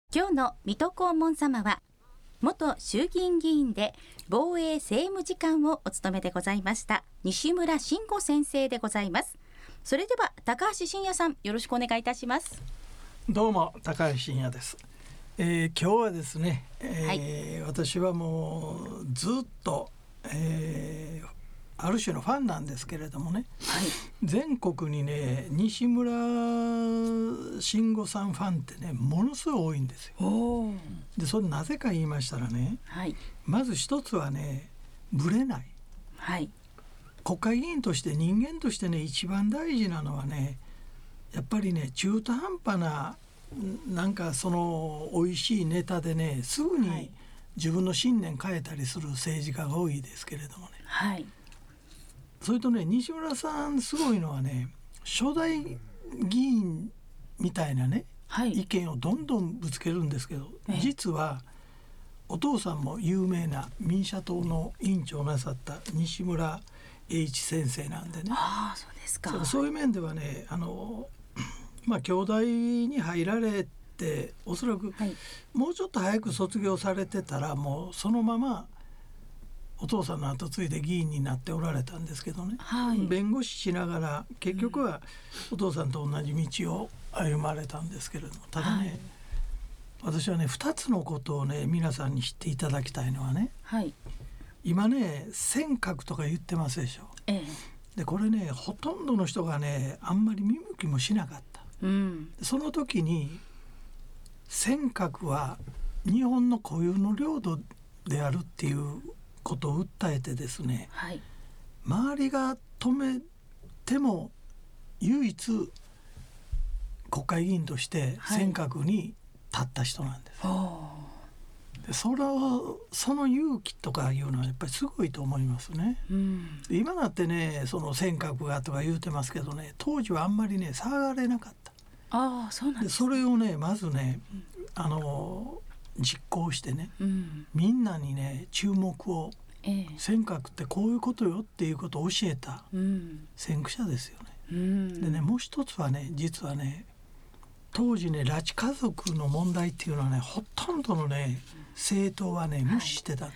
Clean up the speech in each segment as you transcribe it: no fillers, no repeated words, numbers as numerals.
今日の水戸黄門様は元衆議院議員で防衛政務次官をお務めでございました西村慎吾先生でございます。それでは高橋真也さん、よろしくお願いいたします。 どうも高橋真也です。今日はですね、私はもうずっと、ある種のファンなんですけれどもね、全国にね西村慎吾さんファンってねものすごい多いんですよ。でそれなぜか言いましたらね、まず一つはねぶれない、国会議員として人間としてね一番大事なのはねやっぱりね中途半端ななんかその美味しいネタでねすぐに自分の信念変えたりする政治家が多いですけれどもね、それとね西村さんすごいのはね初代議員みたいなね、意見をどんどんぶつけるんですけど、実はお父さんも有名な民社党の委員長をなさった西村栄一先生なんでね。 そうですか。 そういう面ではね京大に入られておそらくもうちょっと早く卒業されてたらもうそのままお父さんの後継いで議員になっておられたんですけどね、弁護士しながら結局はお父さんと同じ道を歩まれたんですけれども、ただね、私はね2つのことをね皆さんに知っていただきたいのはね、今ね尖閣とか言ってますでしょ、でこれねほとんどの人がねあんまり見向きもしなかった、その時に尖閣は日本の固有の領土であるっていうことを訴えてですね、周りが止めても唯一国会議員として尖閣に立った人なんです、でその勇気とかいうのはやっぱりすごいと思いますね、今だってねその尖閣がとか言うてますけどね当時はあんまりね騒がれなかった。そうなんですね。それをねまずね実行してね、みんなにね注目を、尖閣ってこういうことよっていうことを教えた先駆者ですよね、でねもう一つはね実はね当時ね拉致家族の問題っていうのはねほとんどのね政党はね無視してたんです、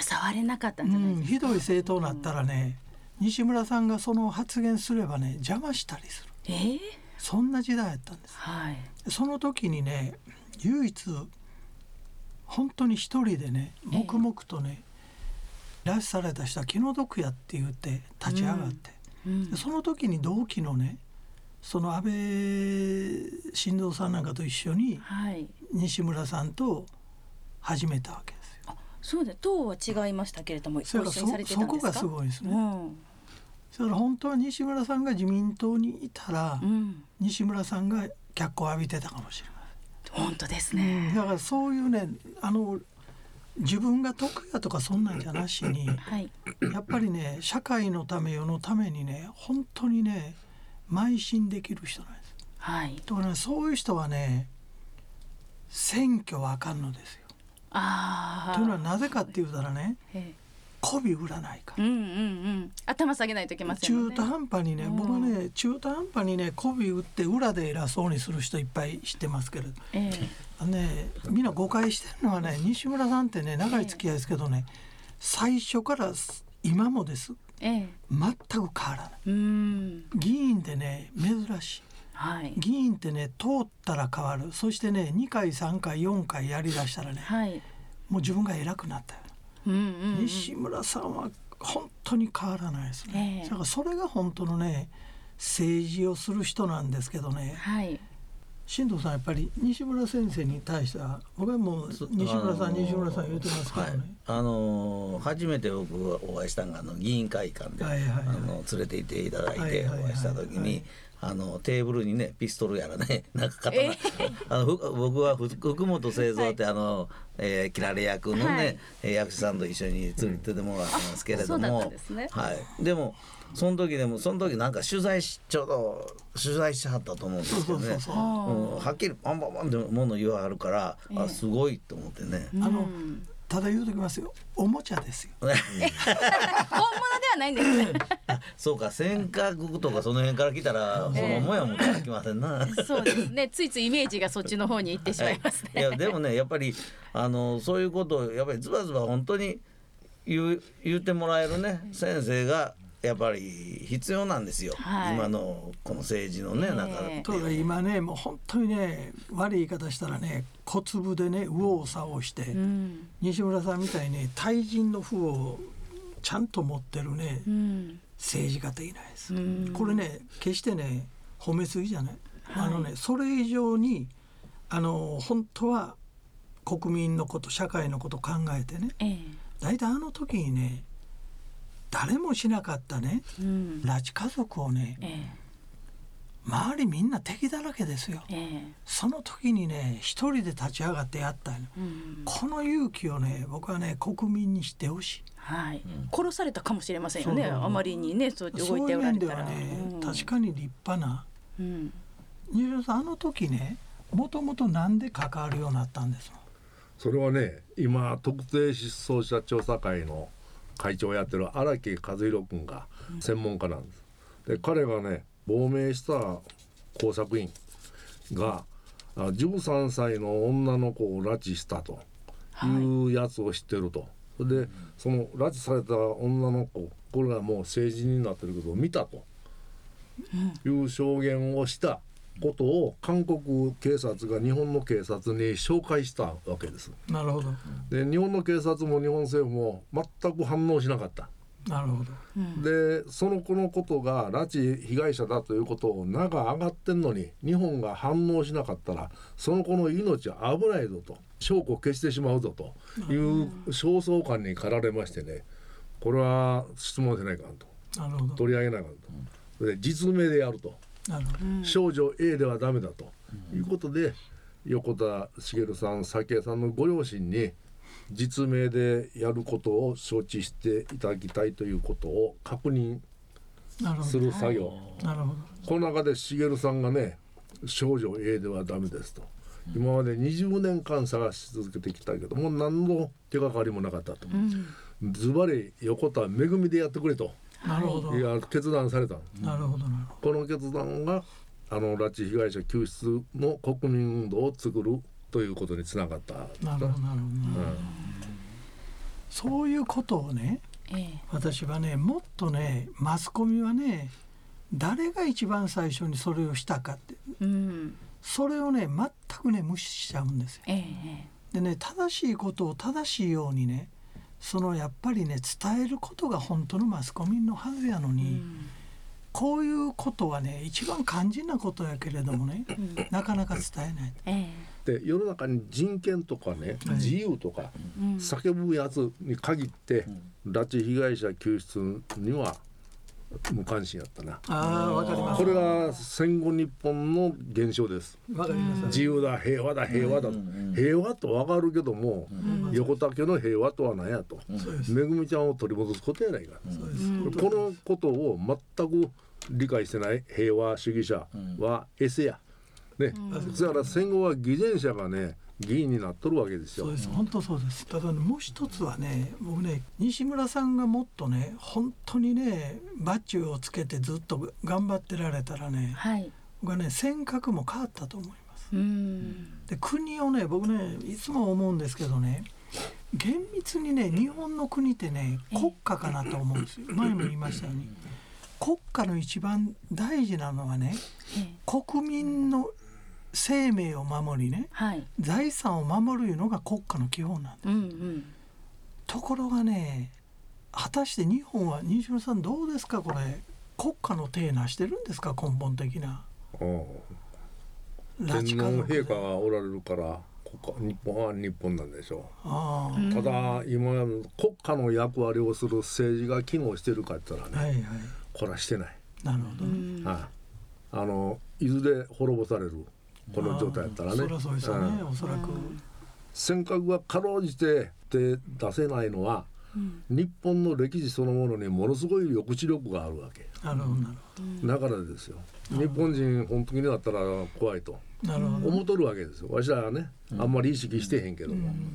触れなかったんじゃないですか、 ひどい政党になったらね、西村さんがその発言すればね邪魔したりする、そんな時代やったんです、その時にね唯一本当に一人でね黙々とね、拉致された人は気の毒やって言って立ち上がって、でその時に同期のねその安倍晋三さんなんかと一緒に西村さんと始めたわけですよ。 そうで党は違いましたけれども一緒にされてたんですか。 そこがすごいですね、だから本当は西村さんが自民党にいたら、西村さんが脚光を浴びてたかもしれない。 本当ですね、 だからそういうね自分が得意だとかそんなんじゃなしに、やっぱりね社会のため世のためにね本当にね邁進できる人なんです、だからねそういう人はね選挙はあかんのですよ。というのはなぜかって言うたらね、媚び売らないから、 頭下げないといけませんよね。 中途半端にね、僕はね中途半端にね媚び売って裏で偉そうにする人いっぱい知ってますけれど、みんな誤解してるのはね西村さんってね長い付き合いですけどね、最初から今もです、全く変わらない、議員ってね珍しい、議員ってね通ったら変わる。そしてね2回3回4回やりだしたらね、もう自分が偉くなったよ、西村さんは本当に変わらないですね、だからそれが本当のね政治をする人なんですけどね、進藤さんやっぱり西村先生に対しては僕はもう西村さん言うてますけどね、 初めて僕がお会いしたのが議員会館で、連れて行っていただいてお会いした時に、テーブルにねピストルやらねなんか刀、僕は福本清三って切られ役のね、役者さんと一緒に連れててもらったんですけれども、でもその時なんかちょうど取材しはったと思うんですけどね、はっきりバンバンバンってもの言わはるから、すごいと思ってね、 ただ言うときますよ、おもちゃですよ。 本物ではないんですね。 そうか、尖閣とかその辺から来たら、そのもやもやきませんな。 そうですね、ついついイメージがそっちの方に行ってしまいますね。 いやでもね、やっぱりそういうことをやっぱりズバズバ本当に言ってもらえるね先生がやっぱり必要なんですよ、はい、今のこの政治のね中で。 と今ね、もう本当にね、悪い言い方したらね、小粒でね右往左往して、西村さんみたいに対人の負をちゃんと持ってるね、政治家っていないです、これね決してね褒めすぎじゃない、それ以上に本当は国民のこと社会のこと考えてね、だいたいあの時にね誰もしなかったね、拉致家族をね、周りみんな敵だらけですよ、その時にね一人で立ち上がってやったの、この勇気をね僕はね国民に知ってほしい、 殺されたかもしれませんよね、あまりにねそうやって動いておられたら。 そういう面ではね、確かに立派な、西野さんあの時ねもともとなんで関わるようになったんですか。 それはね、今特定失踪者調査会の会長をやってる荒木和弘君が専門家なんです。で彼がね亡命した工作員が13歳の女の子を拉致したというやつを知ってると、でその拉致された女の子、これがもう政治になってるけど見たという証言をしたことを韓国警察が日本の警察に紹介したわけです。 なるほど。 で日本の警察も日本政府も全く反応しなかった。 なるほど。 でその子のことが拉致被害者だということを名が上がってんのに日本が反応しなかったらその子の命は危ないぞと、証拠を消してしまうぞという焦燥感に駆られましてね、これは質問せないかんと、 なるほど、 取り上げないかんと、で実名でやると、少女 A ではダメだということで、横田滋さん、早紀江さんのご両親に実名でやることを承知していただきたいということを確認する作業。 なるほど。 この中で滋さんがね、少女 A ではダメですと、今まで20年間探し続けてきたけども何の手がかりもなかったと、ズバリ横田めぐみでやってくれと、 なるほど、 いや決断された。 なるほどなるほど。この決断が拉致被害者救出の国民運動を作るということにつながった。 なるほどなるほど、そういうことをね、私はねもっとねマスコミはね誰が一番最初にそれをしたかって、それをね全くね無視しちゃうんですよ、でね正しいことを正しいようにねやっぱりね伝えることが本当のマスコミのはずやのに、こういうことはね一番肝心なことやけれどもね、なかなか伝えない、 で世の中に人権とかね、自由とか叫ぶやつに限って、拉致被害者救出には無関心やったな。 わかります。 これが戦後日本の現象です。 わかります。 自由だ、平和だ、平和だ、平和とわかるけども、横田家の平和とは何やと、めぐみちゃんを取り戻すことやないか、このことを全く理解してない平和主義者はエセやね、だから戦後は偽善者がね議員になっとるわけですよ。 そうです、本当そうです。ただ、ね、もう一つはね、僕ね西村さんがもっとね本当にねバッジをつけてずっと頑張ってられたらね、僕はね尖閣も変わったと思います。で国をね僕ねいつも思うんですけどね、厳密にね日本の国ってね国家かなと思うんですよ。前も言いましたように、国家の一番大事なのはね、国民の生命を守りね、財産を守るいうのが国家の基本なんです、ところがね果たして日本は西野さんどうですか、これ国家の体なしてるんですか、根本的な。 天皇陛下がおられるから日本は日本なんでしょう。ただ今国家の役割をする政治が機能してるかって言ったらね、これはしてない。 なるほど、いずれ滅ぼされるこの状態やったらね。 そりゃそうですよね、おそらく。 尖閣がかろうじて手出せないのは、日本の歴史そのものにものすごい抑止力があるわけ。 なるほど、 だからですよ、日本人本当になったら怖いと思っとるわけですよ。わしらはねあんまり意識してへんけども、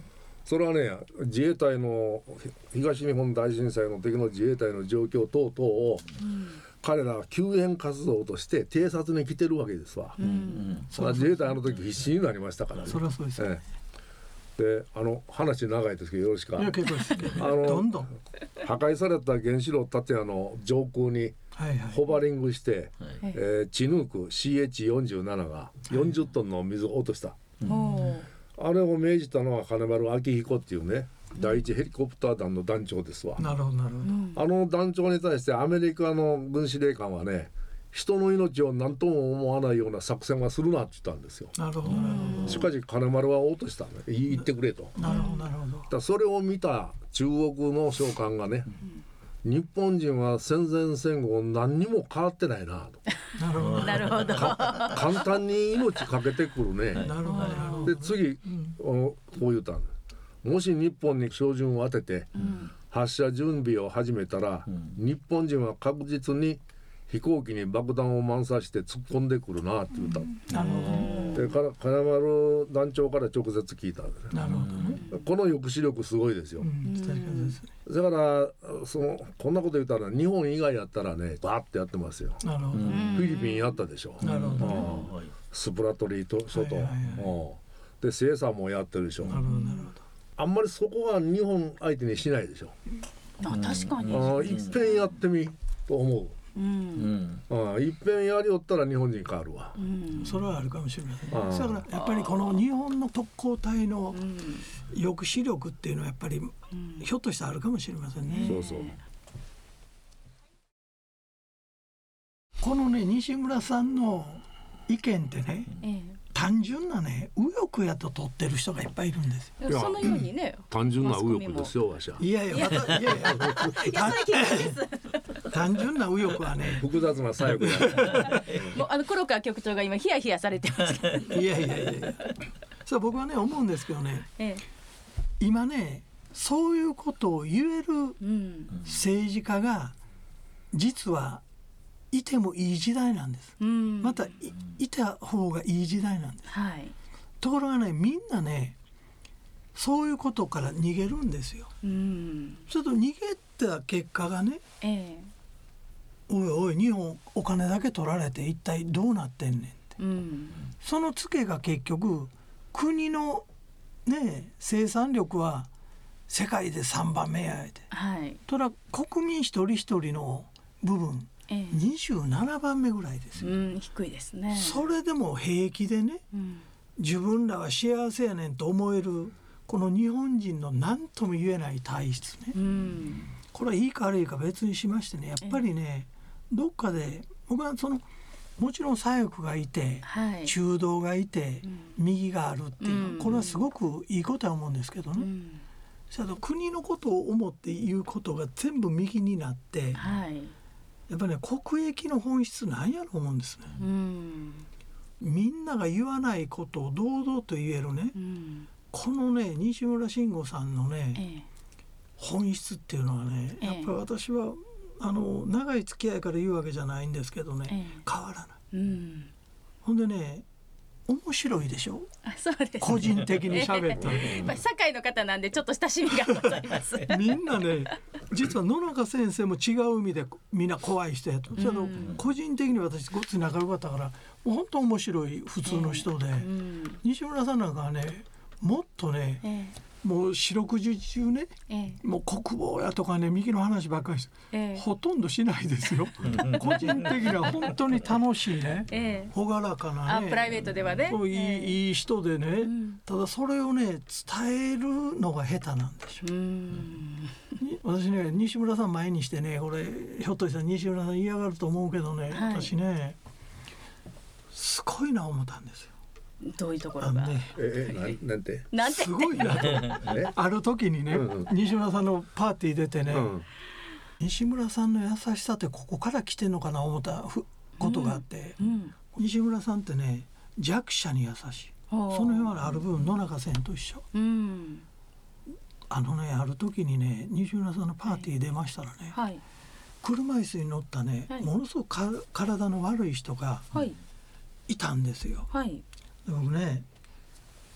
それはね自衛隊の東日本大震災の時の自衛隊の状況等々を、彼らは救援活動として偵察に来てるわけですわ。自衛隊の時必死になりましたからね。 それはそうですよ、 で話長いですけどよろしく。 いや結構ですどんどん破壊された原子炉建屋の上空にホバリングして、チヌーク CH47 が40トンの水を落とした、あれを命じたのは金丸明彦っていうね、第一ヘリコプター団の団長ですわ。 なるほどなるほど。 あの団長に対してアメリカの軍司令官はね、人の命を何とも思わないような作戦はするなって言ったんですよ。 なるほどなるほど。 しかし金丸は落としたね、言ってくれと。 なるほどなるほど。 だからそれを見た中国の将官がね、日本人は戦前戦後何にも変わってないなと。 なるほどなるほど。 簡単に命かけてくるね。 なるほどなるほど。 で次、こう言ったんです。もし日本に照準を当てて、発射準備を始めたら、日本人は確実に飛行機に爆弾を満載して突っ込んでくるなって言った。 なるほど。 で金丸団長から直接聞いたんですね。 なるほどね。 この抑止力すごいですよ。 確かにですね。 だからこんなこと言ったら日本以外やったらねバーってやってますよ。 なるほど。 フィリピンやったでしょ。 なるほど。 スプラトリー諸島、で西沙もやってるでしょ。 なるほどなるほど。 あんまりそこは日本相手にしないでしょ。 確かに。 いっぺんやってみと思う。いっぺんやりよったら日本人変わるわ。 それはあるかもしれません。だからやっぱりこの日本の特攻隊の抑止力っていうのはやっぱりひょっとしたらあるかもしれませんね。 そうそう。 このね西村さんの意見ってね、単純なね右翼やと取ってる人がいっぱいいるんですよ。 そのようにね。 単純な右翼ですよわしは。 いや単純な右翼はね複雑な左翼や。 もう黒川局長が今ヒヤヒヤされてますけど。 いやさあ僕はね思うんですけどね、今ねそういうことを言える政治家が実はいてもいい時代なんです。また いた方がいい時代なんです。ところがねみんなねそういうことから逃げるんですよ。ちょっと逃げた結果がね、おいおい日本お金だけ取られて一体どうなってんねんって、そのツケが結局国のね生産力は世界で3番目やで、ただ国民一人一人の部分27番目ぐらいですよ。 低いですね。 それでも平気でね、自分らは幸せやねんと思えるこの日本人の何とも言えない体質ね、これはいいか悪いか別にしましてね、やっぱりね、どっかで僕はもちろん左翼がいて、中道がいて、右があるっていう、これはすごくいいことは思うんですけどね、国のことを思って言うことが全部右になって、やっぱりね国益の本質なんやろう思うんですね。みんなが言わないことを堂々と言えるね、このね西村慎吾さんのね、本質っていうのはね、やっぱり私は長い付き合いから言うわけじゃないんですけどね、変わらない、ほんでね面白いでしょ。 そうですね、 個人的に喋ったら堺の方なんでちょっと親しみがございますみんなね実は野中先生も違う意味でみんな怖い人やと、個人的に私ごっつ仲良かったからもう本当面白い普通の人で、西村さんなんかはねもっとね、もう四六時中ね、もう国防やとかね右の話ばっかりして、ほとんどしないですよ個人的には本当に楽しいね、朗らかなね、 プライベートではね、 いい人でね、ただそれをね伝えるのが下手なんでしょ。私ね西村さん前にしてね、これひょっとしたら西村さん嫌がると思うけどね、私ねすごいな思ったんですよ。 どういうところが、 なんてすごいなとある時にね、西村さんのパーティー出てね、西村さんの優しさってここから来てんのかな思ったことがあって、西村さんってね弱者に優しい、その辺はある部分野中さんと一緒、ある時にね西村さんのパーティー出ましたらね、車椅子に乗ったね、ものすごく体の悪い人がいたんですよ。僕ね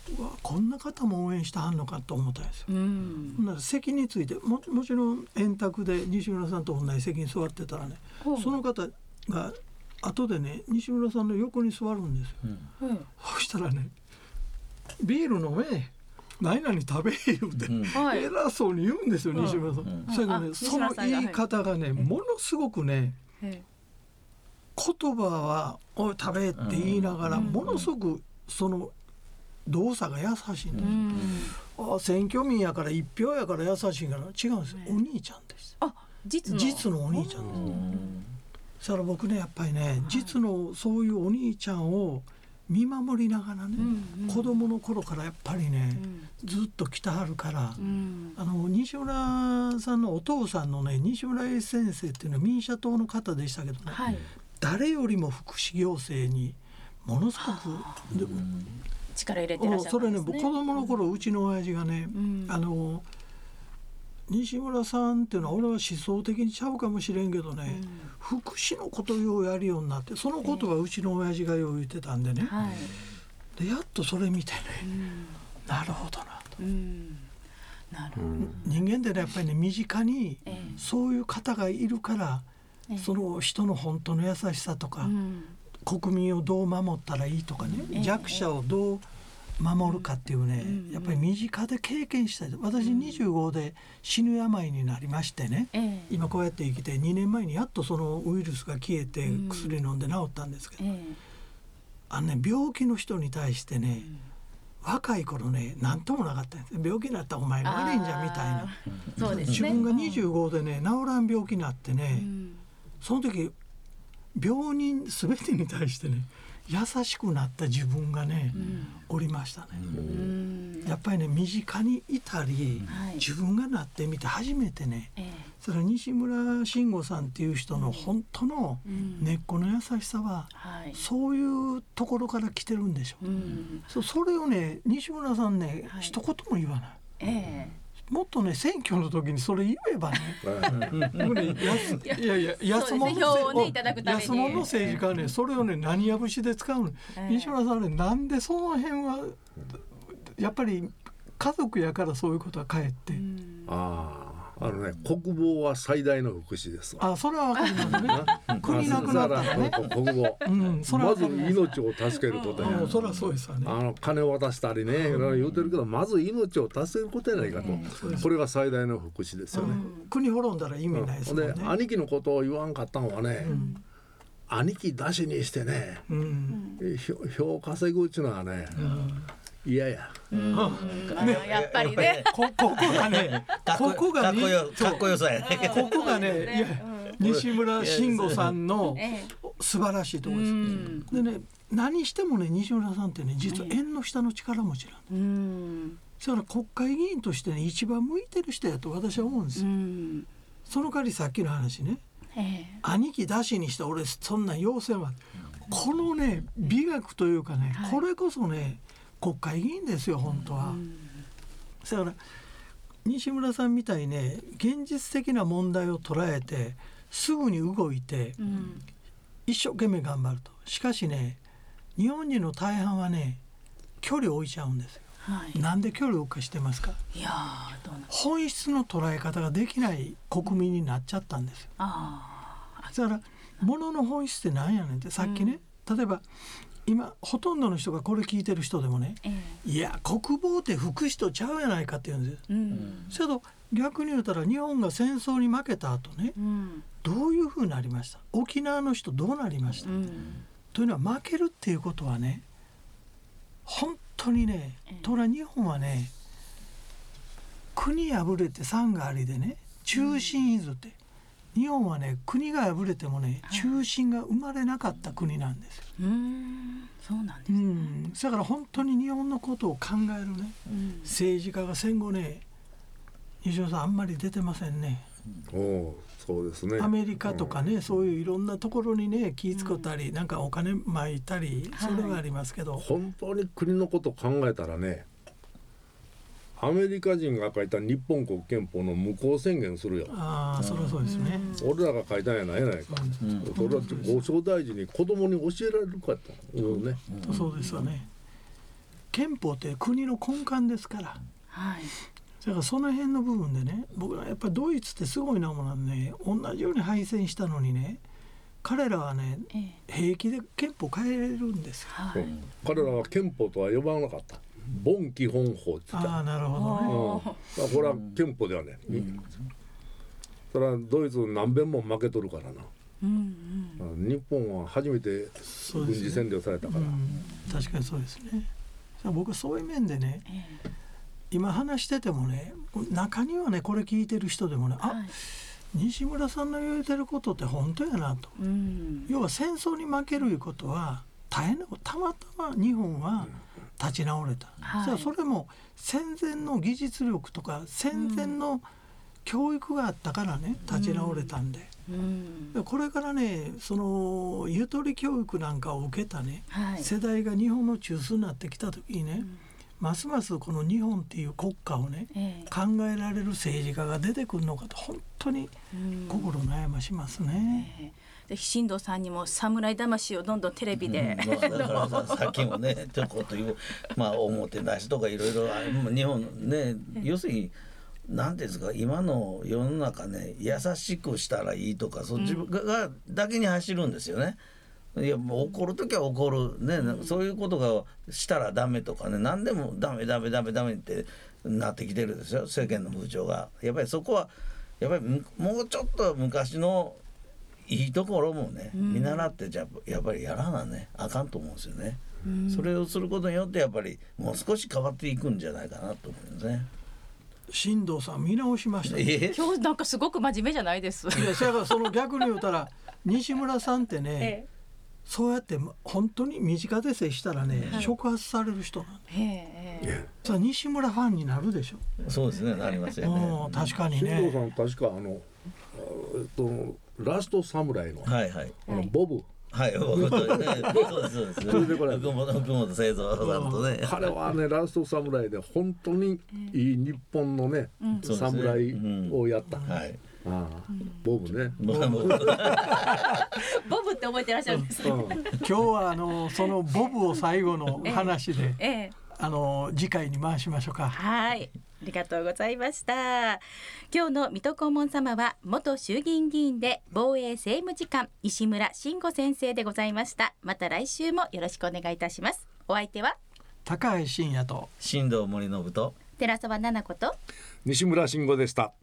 うわこんな方も応援してはんのかと思ったんですよ。ほんなら席について もちろん円卓で西村さんと同じ席に座ってたらね、その方が後でね西村さんの横に座るんですよ。そしたらねビール飲め何々食べ言うて、偉そうに言うんですよ、西村さん。それがねその言い方がねものすごくね言葉は「おい食べ」って言いながらものすごくその動作が優しいんですよ。選挙民やから一票やから優しいから違うんですよ。お兄ちゃんです。実のお兄ちゃんです。そしたら僕ねやっぱりね実のそういうお兄ちゃんを見守りながらね、子供の頃からやっぱりね、ずっと来たはるから、西村さんのお父さんのね西村英先生っていうのは民社党の方でしたけどね、誰よりも福祉行政にものすごく力入れてらっしゃったんですね。 それね僕子供の頃うちの親父がね、西村さんっていうのは俺は思想的にちゃうかもしれんけどね、福祉のことをやるようになって、そのことはうちの親父がよう言ってたんでね、でやっとそれ見てね、なるほどなと、人間ってねやっぱりね身近にそういう方がいるから、その人の本当の優しさとか、国民をどう守ったらいいとかね、弱者をどう守るかっていうね、やっぱり身近で経験したい。私25で死ぬ病になりましてね、今こうやって生きて2年前にやっとそのウイルスが消えて薬飲んで治ったんですけど、病気の人に対してね、若い頃ね何ともなかったんです。病気になったらお前が悪いんじゃみたいな、自分が25でね治らん病気になってね、その時病人全てに対してね優しくなった自分がね、おりましたね。やっぱりね身近にいたり、自分がなってみて初めてね、それは西村慎吾さんっていう人の本当の根っこの優しさは、そういうところから来てるんでしょう。それをね西村さんね、一言も言わない。もっとね選挙の時にそれ言えばねいやいや安物の政治家はねそれをね何やぶしで使うの、西村さんねなんでその辺はやっぱり家族やからそういうことはかえって、 国防は最大の福祉です。 それはわかりますね。国なくなったらね、 国防、まず命を助けることや。 それはそうですよね。 金を渡したりね、言うてるけど、まず命を助けることやないかと。これが最大の福祉ですよね。 国滅んだら意味ないですもんね。 で、兄貴のことを言わんかったのはね、兄貴出しにしてね、票稼ぐうちのはね。いやや、 やっぱりね、 ここがね、ここがね、いや西村慎吾さんの素晴らしいところです。でね、何してもね西村さんってね実は縁の下の力持ちなんで、だから国会議員としてね一番向いてる人やと私は思うんですよ。その代わりさっきの話ね、兄貴出しにして俺そんな要請はこのね美学というかね、これこそね国会議員ですよ本当は。だから西村さんみたいにね現実的な問題を捉えてすぐに動いて、一生懸命頑張ると。しかしね日本人の大半はね距離を置いちゃうんですよ。なんで距離を置くかしてますか。本質の捉え方ができない国民になっちゃったんですよ。だから物の本質って何やねんって、さっきね、例えば今ほとんどの人がこれ聞いてる人でもね、いや国防って福祉とちゃうやないかって言うんです。けど逆に言うたら日本が戦争に負けた後ね、どういうふうになりました。沖縄の人どうなりました、というのは負けるっていうことはね本当にね、とら日本はね国破れて山がありでね中心いずって、日本はね国が破れてもね中心が生まれなかった国なんですよ。 そうなんですね。 だから本当に日本のことを考えるね、政治家が戦後ね西野さんあんまり出てませんね。 そうですね。 アメリカとかね、そういういろんなところにね気使ったり、なんかお金まいたり、それはありますけど、 本当に国のことを考えたらね、アメリカ人が書いた日本国憲法の無効宣言するよ。 それはそうですね。 俺らが書いたんやないやないか。それはご総大臣に子供に教えられるかと思うね。 そうですよね。 憲法って国の根幹ですから、 はい、 だからその辺の部分でね、僕はやっぱりドイツってすごいなものなんでね、同じように敗戦したのにね、彼らはね、平気で憲法変えれるんですよ、 はい、 彼らは憲法とは呼ばなかった。ボン基本法って言った。 ああ、なるほどね、 これは憲法ではね、それはドイツ何遍も負けとるからな、日本は初めて軍事占領されたから、 確かにそうですね。僕はそういう面でね、今話しててもね、中にはね、これ聞いてる人でもね、あ、西村さんの言うてることって本当やなと、要は戦争に負けるいうことは大変なこと、たまたま日本は立ち直れた、それも戦前の技術力とか戦前の教育があったからね、立ち直れたんで、これからね、そのゆとり教育なんかを受けたね、世代が日本の中枢になってきた時にね、ますますこの日本っていう国家をね、考えられる政治家が出てくるのかと本当に心悩ましますね。 ぜひ進藤さんにも侍魂をどんどんテレビで、 だからさっきもねちょこっという、おもてなしとかいろいろ日本ね、要するになんていうんですか、今の世の中ね、優しくしたらいいとか、そっちがだけに走るんですよね。いや、もう怒るときは怒る、ね、そういうことがしたらダメとかね、何でもダメってなってきてるんですよ、世間の風潮が。やっぱりそこはやっぱりもうちょっと昔のいいところもね、見習ってやっぱりやらなねあかんと思うんですよね。それをすることによってやっぱりもう少し変わっていくんじゃないかなと思うんですね。 進藤さん見直しましたね。 今日なんかすごく真面目じゃないです。 いや、その逆に言うたら西村さんってね、そうやって本当に身近で接したらね、触発される人なんで、さあ西村ファンになるでしょ。 そうですね、なりますよね。 確かにね。 進藤さん確かラストサムライの、ボブ、 僕とね、そうです。福本清三さんとね。 彼はね、ラストサムライで本当にいい日本のね、サムライをやった。ボブね。 ボブって覚えてらっしゃるんですね。 今日はそのボブを最後の話で、次回に回しましょうか。 はい。ありがとうございました。今日の水戸黄門様は元衆議院議員で防衛政務次官石村慎吾先生でございました。また来週もよろしくお願いいたします。お相手は高橋真也と新藤森信と寺澤奈々子と西村慎吾でした。